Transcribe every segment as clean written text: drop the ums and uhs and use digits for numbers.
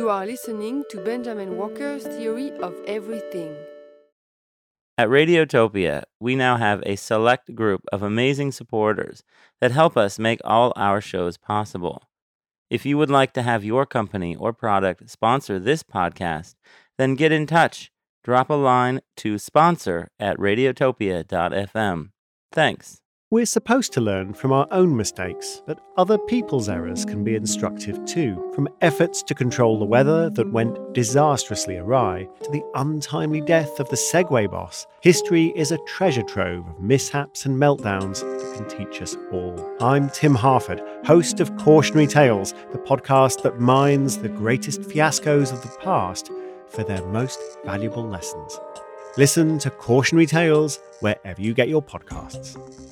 You are listening to Benjamin Walker's Theory of Everything. At Radiotopia, we now have a select group of amazing supporters that help us make all our shows possible. If you would like to have your company or product sponsor this podcast, then get in touch. Drop a line to sponsor@radiotopia.fm. Thanks. We're supposed to learn from our own mistakes, but other people's errors can be instructive too. From efforts to control the weather that went disastrously awry to the untimely death of the Segway boss, history is a treasure trove of mishaps and meltdowns that can teach us all. I'm Tim Harford, host of Cautionary Tales, the podcast that mines the greatest fiascos of the past for their most valuable lessons. Listen to Cautionary Tales wherever you get your podcasts.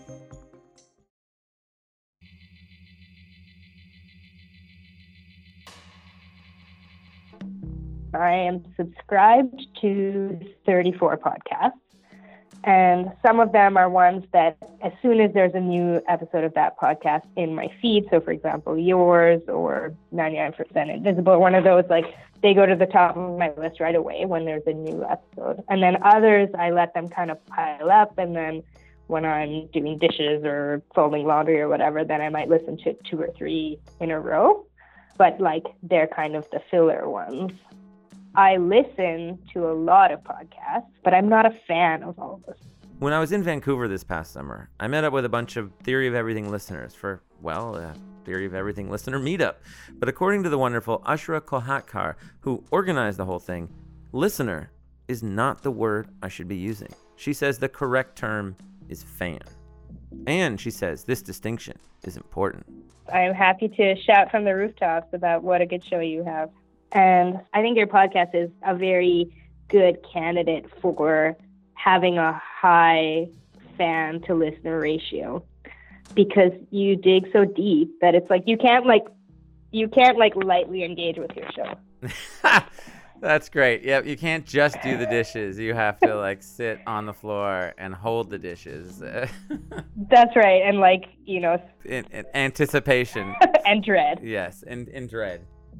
I am subscribed to 34 podcasts, and some of them are ones that as soon as there's a new episode of that podcast in my feed, so for example, yours or 99% Invisible, one of those, like they go to the top of my list right away when there's a new episode. And then others, I let them kind of pile up, and then when I'm doing dishes or folding laundry or whatever, then I might listen to 2 or 3 in a row, but like they're kind of the filler ones. I listen to a lot of podcasts, but I'm not a fan of all of them. When I was in Vancouver this past summer, I met up with a bunch of Theory of Everything listeners for, well, a Theory of Everything listener meetup. But according to the wonderful Ashra Kolhatkar, who organized the whole thing, listener is not the word I should be using. She says the correct term is fan. And she says this distinction is important. I'm happy to shout from the rooftops about what a good show you have. And I think your podcast is a very good candidate for having a high fan to listener ratio, because you dig so deep that it's like you can't lightly engage with your show. That's great. Yep, you can't just do the dishes. You have to like sit on the floor and hold the dishes. That's right, and in anticipation and dread. Yes, and in dread.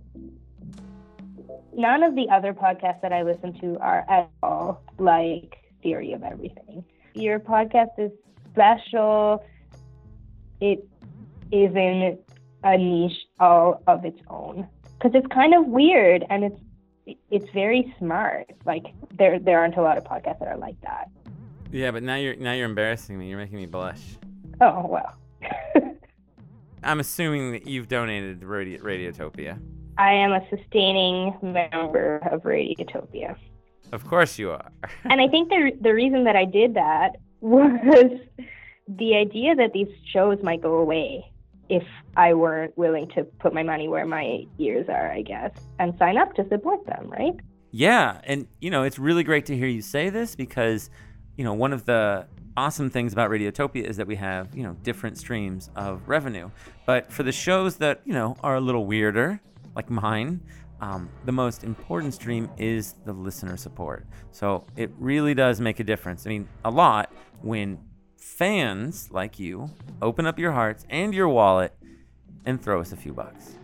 None of the other podcasts that I listen to are at all like Theory of Everything. Your podcast is special. It is in a niche all of its own because it's kind of weird and it's very smart. Like there aren't a lot of podcasts that are like that. Yeah, but now you're embarrassing me. You're making me blush. Oh well. I'm assuming that you've donated to Radiotopia. I am a sustaining member of Radiotopia. Of course you are. And I think the reason that I did that was the idea that these shows might go away if I weren't willing to put my money where my ears are, I guess, and sign up to support them, right? Yeah, and, it's really great to hear you say this because, one of the awesome things about Radiotopia is that we have, different streams of revenue. But for the shows that, are a little weirder, like mine, the most important stream is the listener support. So it really does make a difference. I mean, a lot when fans like you open up your hearts and your wallet and throw us a few bucks.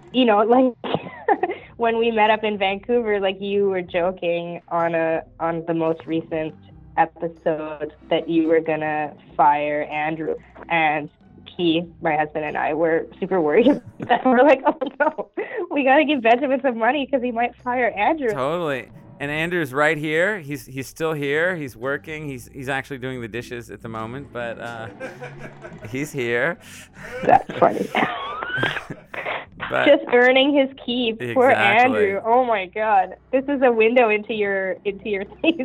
When we met up in Vancouver, like you were joking on the most recent episode that you were gonna fire Andrew, and Keith, my husband, and I were super worried that we're like, oh no, we gotta give Benjamin some money because he might fire Andrew. Totally. And Andrew's right here. He's still here. He's working. He's actually doing the dishes at the moment, but he's here. That's funny. But, just earning his keep. Exactly. Poor Andrew. Oh my God, this is a window into your taste.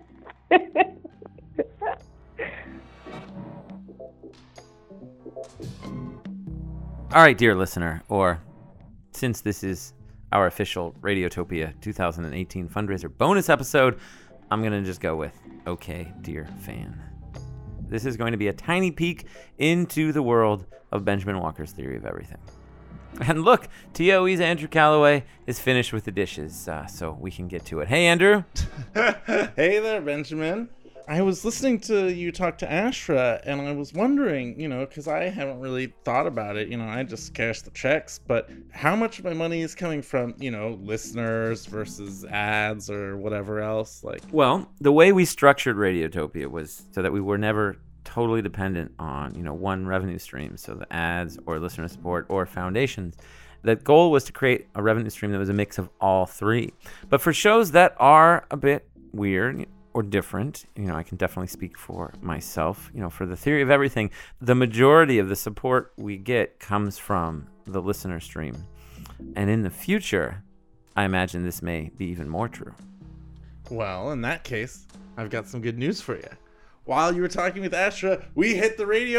All right, dear listener, or since this is our official Radiotopia 2018 fundraiser bonus episode, I'm going to just go with, okay, dear fan. This is going to be a tiny peek into the world of Benjamin Walker's Theory of Everything. And look, TOE's Andrew Calloway is finished with the dishes, so we can get to it. Hey, Andrew. Hey there, Benjamin. I was listening to you talk to Ashra, and I was wondering, because I haven't really thought about it. I just cash the checks, but how much of my money is coming from, listeners versus ads or whatever else? Well, the way we structured Radiotopia was so that we were never totally dependent on, one revenue stream, so the ads or listener support or foundations. The goal was to create a revenue stream that was a mix of all three. But for shows that are a bit weird or different, I can definitely speak for myself. For The Theory of Everything, the majority of the support we get comes from the listener stream. And in the future, I imagine this may be even more true. Well, in that case, I've got some good news for you. While you were talking with Ashra, we hit the we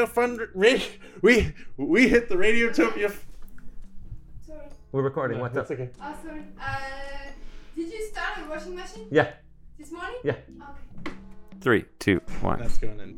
hit the Radiotopia. Sorry. We're recording. No, What's that's up? okay. Oh, sorry. Did you start a washing machine Yeah. this morning? Yeah. Okay. 3, 2, 1. That's going in.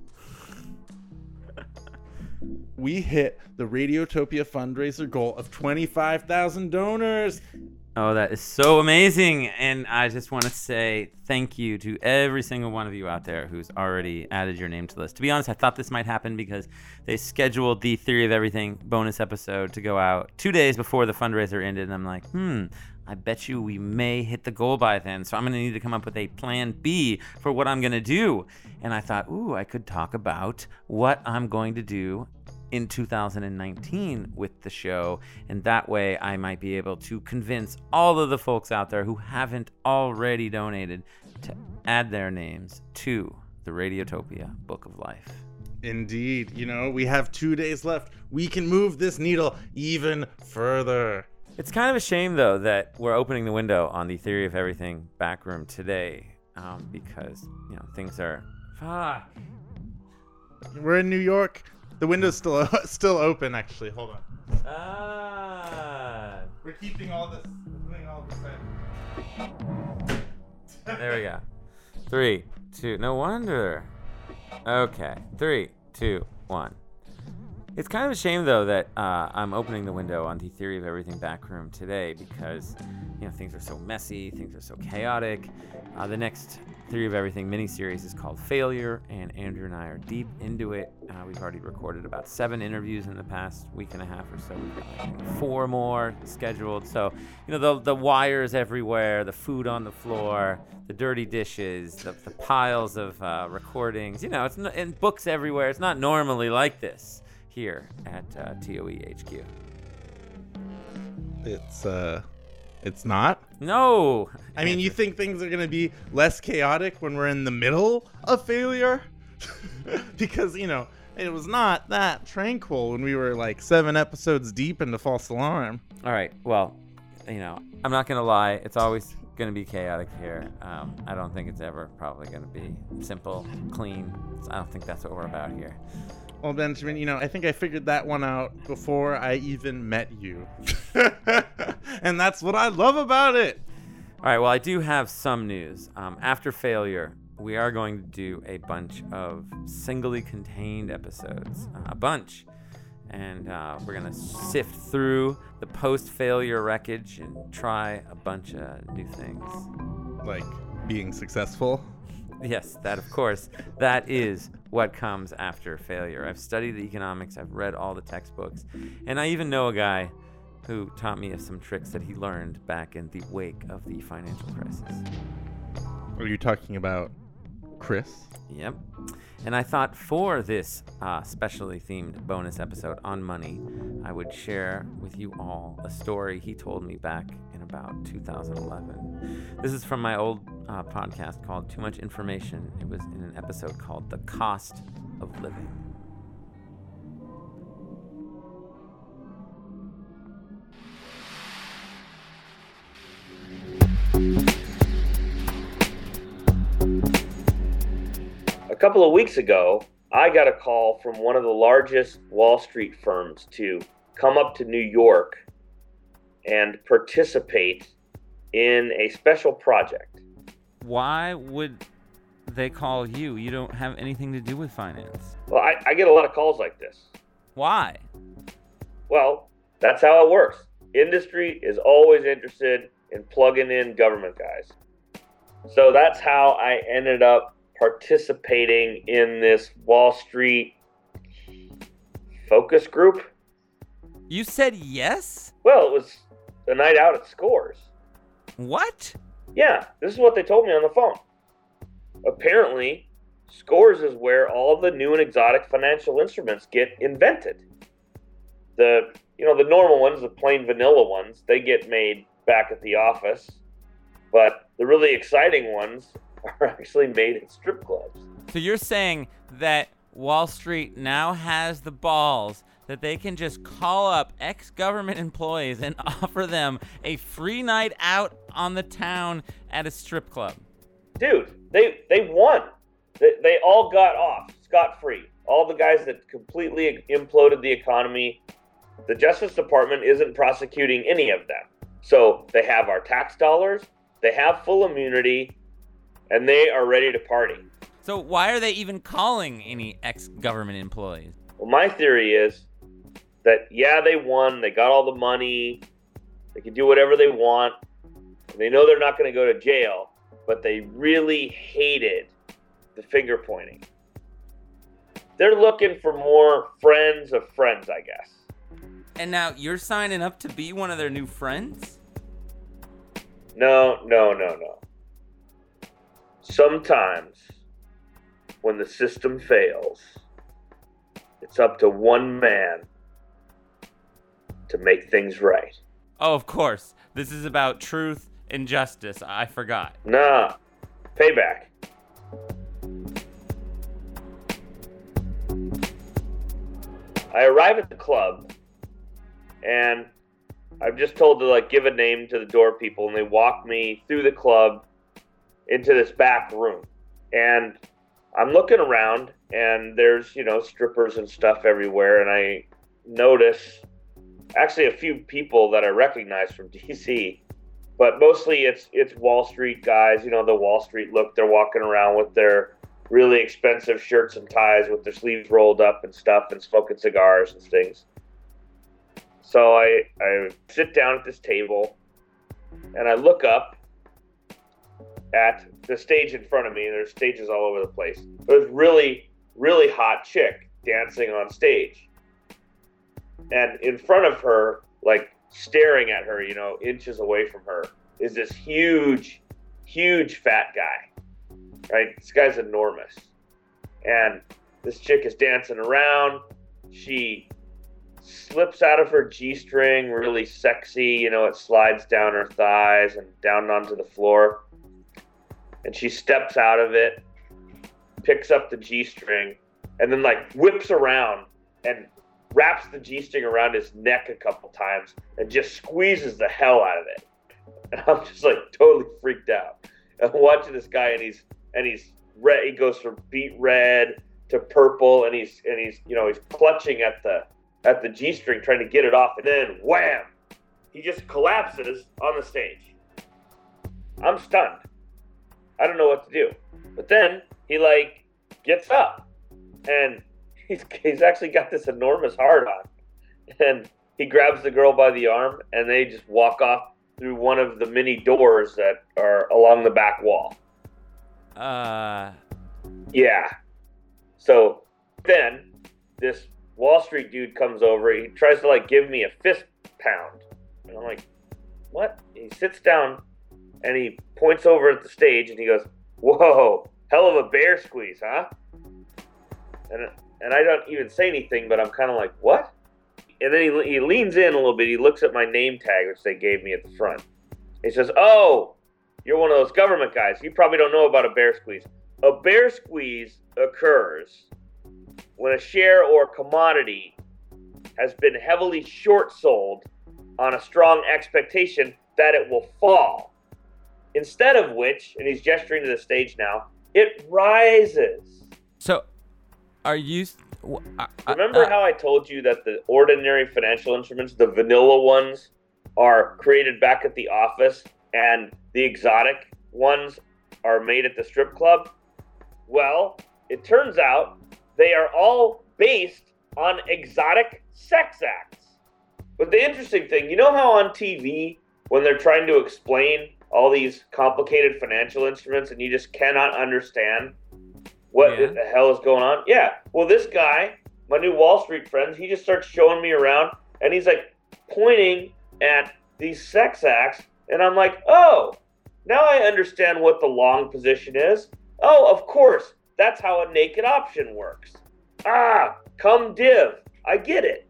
We hit the Radiotopia fundraiser goal of 25,000 donors. Oh, that is so amazing. And I just want to say thank you to every single one of you out there who's already added your name to the list. To be honest, I thought this might happen because they scheduled the Theory of Everything bonus episode to go out 2 days before the fundraiser ended. And I'm like, I bet you we may hit the goal by then. So I'm going to need to come up with a plan B for what I'm going to do. And I thought, I could talk about what I'm going to do in 2019 with the show, and that way I might be able to convince all of the folks out there who haven't already donated to add their names to the Radiotopia Book of Life. Indeed. We have 2 days left. We can move this needle even further. It's kind of a shame, though, that we're opening the window on the Theory of Everything backroom today, because, things are... Fuck. We're in New York. The window's still open, actually. Hold on. We're keeping all this in. There we go. 3, 2. No wonder. Okay. 3, 2, 1. It's kind of a shame, though, that I'm opening the window on the Theory of Everything backroom today because, things are so messy, things are so chaotic. The next Theory of Everything miniseries is called Failure, and Andrew and I are deep into it. We've already recorded about 7 interviews in the past week and a half or so. We've got 4 more scheduled. So, the wires everywhere, the food on the floor, the dirty dishes, the piles of recordings. It's and books everywhere. It's not normally like this here at TOE HQ. It's not? No. I mean, you think things are going to be less chaotic when we're in the middle of Failure? Because, it was not that tranquil when we were 7 episodes deep into False Alarm. All right. Well, I'm not going to lie. It's always going to be chaotic here. I don't think it's ever probably going to be simple, clean. I don't think that's what we're about here. Well, Benjamin, I think I figured that one out before I even met you. And that's what I love about it. All right, well, I do have some news. After Failure, we are going to do a bunch of singly contained episodes. A bunch. And we're going to sift through the post-failure wreckage and try a bunch of new things. Like being successful? Yes, that, of course, that is what comes after failure. I've studied the economics, I've read all the textbooks, and I even know a guy who taught me of some tricks that he learned back in the wake of the financial crisis. Are you talking about Chris? Yep. And I thought for this specially themed bonus episode on money, I would share with you all a story he told me back in about 2011. This is from my old podcast called Too Much Information. It was in an episode called The Cost of Living. A couple of weeks ago, I got a call from one of the largest Wall Street firms to come up to New York and participate in a special project. Why would they call you? You don't have anything to do with finance. Well, I get a lot of calls like this. Why? Well, that's how it works. Industry is always interested in plugging in government guys. So that's how I ended up participating in this Wall Street focus group. You said yes? Well, it was a night out at Scores. What? Yeah, this is what they told me on the phone. Apparently, Scores is where all the new and exotic financial instruments get invented. The normal ones, the plain vanilla ones, they get made back at the office. But the really exciting ones are actually made at strip clubs. So you're saying that Wall Street now has the balls that they can just call up ex-government employees and offer them a free night out on the town at a strip club? Dude, they won. They all got off scot-free. All the guys that completely imploded the economy, the Justice Department isn't prosecuting any of them. So they have our tax dollars, they have full immunity, and they are ready to party. So why are they even calling any ex-government employees? Well, my theory is that, yeah, they won, they got all the money, they can do whatever they want, and they know they're not going to go to jail, but they really hated the finger pointing. They're looking for more friends of friends, I guess. And now you're signing up to be one of their new friends? No. Sometimes, when the system fails, it's up to one man to make things right. Oh, of course. This is about truth and justice. I forgot. Nah, payback. I arrive at the club, and I'm just told to give a name to the door people, and they walk me through the club into this back room. And I'm looking around, and there's, strippers and stuff everywhere, and I notice actually a few people that I recognize from DC, but mostly it's Wall Street guys, the Wall Street look. They're walking around with their really expensive shirts and ties with their sleeves rolled up and stuff and smoking cigars and things. So I sit down at this table, and I look up at the stage in front of me. There's stages all over the place. There's really, really hot chick dancing on stage. And in front of her, staring at her, inches away from her, is this huge, huge fat guy, right? This guy's enormous. And this chick is dancing around. She slips out of her G-string, really sexy, it slides down her thighs and down onto the floor. And she steps out of it, picks up the G-string, and then whips around and wraps the G-string around his neck a couple times and just squeezes the hell out of it. And I'm just totally freaked out. I'm watching this guy, and he's red. He goes from beet red to purple, and he's clutching at the G-string trying to get it off, and then wham, he just collapses on the stage. I'm stunned. I don't know what to do. But then he gets up, and he's actually got this enormous hard on, and he grabs the girl by the arm, and they just walk off through one of the many doors that are along the back wall. Yeah. So then this Wall Street dude comes over. He tries to give me a fist pound, and I'm like, what? He sits down, and he points over at the stage, and he goes, "Whoa, hell of a bear squeeze, huh?" And I don't even say anything, but I'm kind of like, what? And then he leans in a little bit. He looks at my name tag, which they gave me at the front. He says, "Oh, you're one of those government guys. You probably don't know about a bear squeeze. A bear squeeze occurs when a share or commodity has been heavily short sold on a strong expectation that it will fall. Instead of which," and he's gesturing to the stage now, "it rises." So, are you... Remember how I told you that the ordinary financial instruments, the vanilla ones, are created back at the office, and the exotic ones are made at the strip club? Well, it turns out they are all based on exotic sex acts. But the interesting thing, how on TV, when they're trying to explain all these complicated financial instruments and you just cannot understand what the hell is going on? Yeah. Well, this guy, my new Wall Street friend, he just starts showing me around, and he's like pointing at these sex acts, and I'm like, oh, now I understand what the long position is. Oh, of course, that's how a naked option works. Ah, cum div. I get it.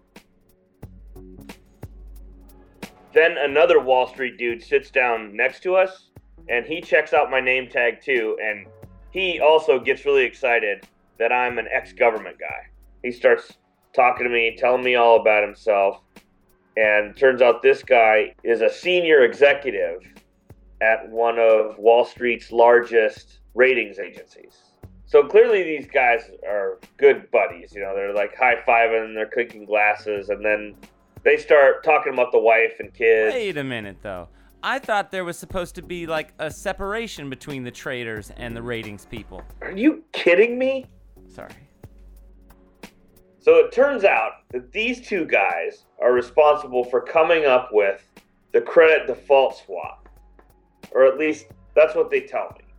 Then another Wall Street dude sits down next to us, and he checks out my name tag too, and he also gets really excited that I'm an ex-government guy. He starts talking to me, telling me all about himself, and turns out this guy is a senior executive at one of Wall Street's largest ratings agencies. So clearly these guys are good buddies. You know, they're like high-fiving, they're clinking glasses, and then they start talking about the wife and kids. Wait a minute, though. I thought there was supposed to be like a separation between the traders and the ratings people. Are you kidding me? Sorry. So it turns out that these two guys are responsible for coming up with the credit default swap. Or at least that's what they tell me.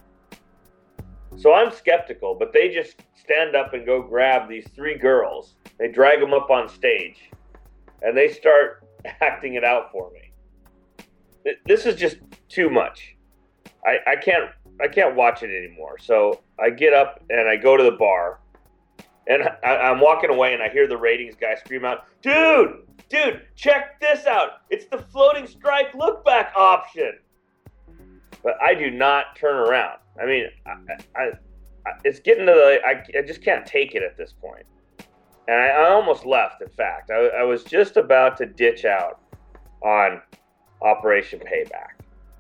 So I'm skeptical, but they just stand up and go grab these three girls. They drag them up on stage, and they start acting it out for me. This is just too much. I can't watch it anymore. So I get up and I go to the bar, and I'm walking away, and I hear the ratings guy scream out, dude, check this out. It's the floating strike look back option. But I do not turn around. I mean, I it's getting to the, I just can't take it at this point. And I almost left, in fact. I was just about to ditch out on Operation Payback.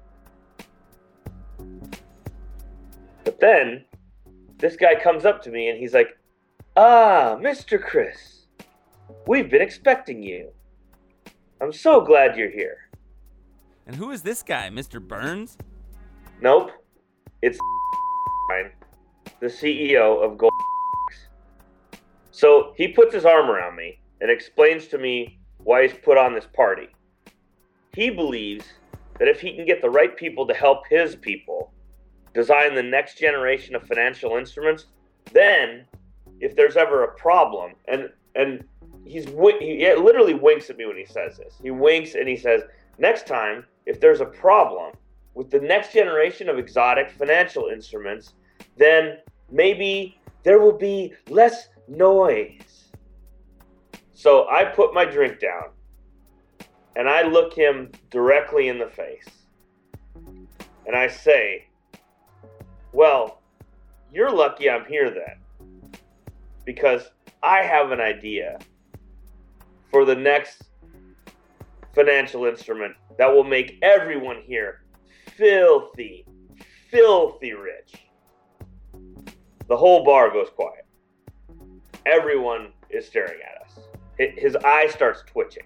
But then, this guy comes up to me and he's like, Mr. Chris, we've been expecting you. I'm so glad you're here. And who is this guy, Mr. Burns? Nope. It's the CEO of Gold. So he puts his arm around me and explains to me why he's put on this party. He believes that if he can get the right people to help his people design the next generation of financial instruments, then if there's ever a problem, and he literally winks at me when he says this. He winks and he says, next time, if there's a problem with the next generation of exotic financial instruments, then maybe there will be less noise. So I put my drink down and I look him directly in the face and I say, well, you're lucky I'm here then, because I have an idea for the next financial instrument that will make everyone here filthy rich. The whole bar goes quiet. Everyone is staring at us. His eye starts twitching.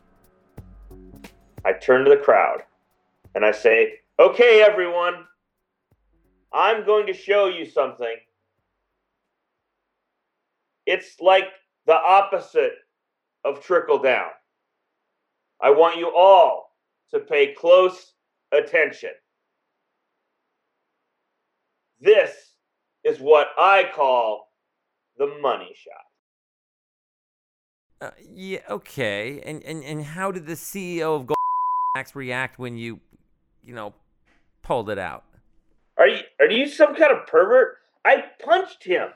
I turn to the crowd and I say, okay, everyone, I'm going to show you something. It's like the opposite of trickle down. I want you all to pay close attention. This is what I call the money shot. Yeah, okay. And how did the CEO of Goldman react when you pulled it out? Are you some kind of pervert? I punched him.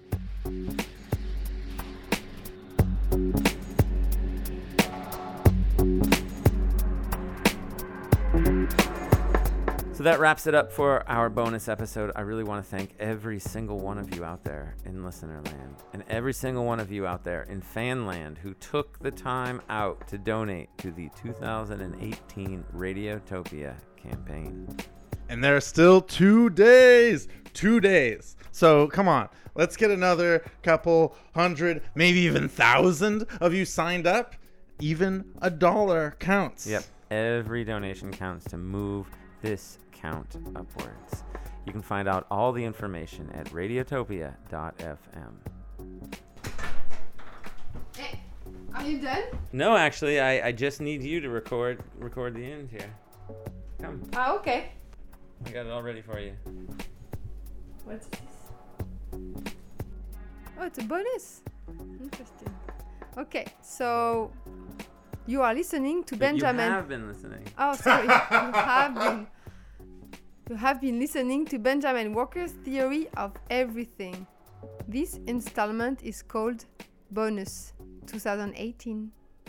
So that wraps it up for our bonus episode. I really want to thank every single one of you out there in listener land and every single one of you out there in fan land who took the time out to donate to the 2018 Radiotopia campaign. And there are still 2 days. 2 days. So come on. Let's get another couple hundred, maybe even 1,000 of you signed up. Even $1 counts. Yep. Every donation counts to move this count upwards. You can find out all the information at radiotopia.fm. Hey, are you done? No, actually, I just need you to record the end here. Come. Okay. I got it all ready for you. What's this? Oh, it's a bonus. Interesting. Okay, so you are listening to Benjamin. You have been listening. Oh, sorry. You have been listening to Benjamin Walker's Theory of Everything. This installment is called Bonus 2018.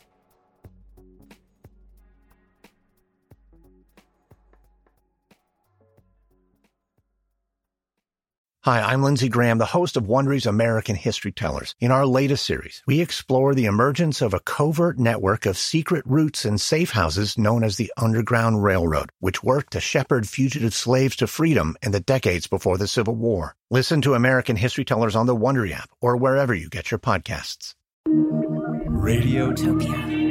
Hi, I'm Lindsey Graham, the host of Wondery's American History Tellers. In our latest series, we explore the emergence of a covert network of secret routes and safe houses known as the Underground Railroad, which worked to shepherd fugitive slaves to freedom in the decades before the Civil War. Listen to American History Tellers on the Wondery app or wherever you get your podcasts. Radiotopia.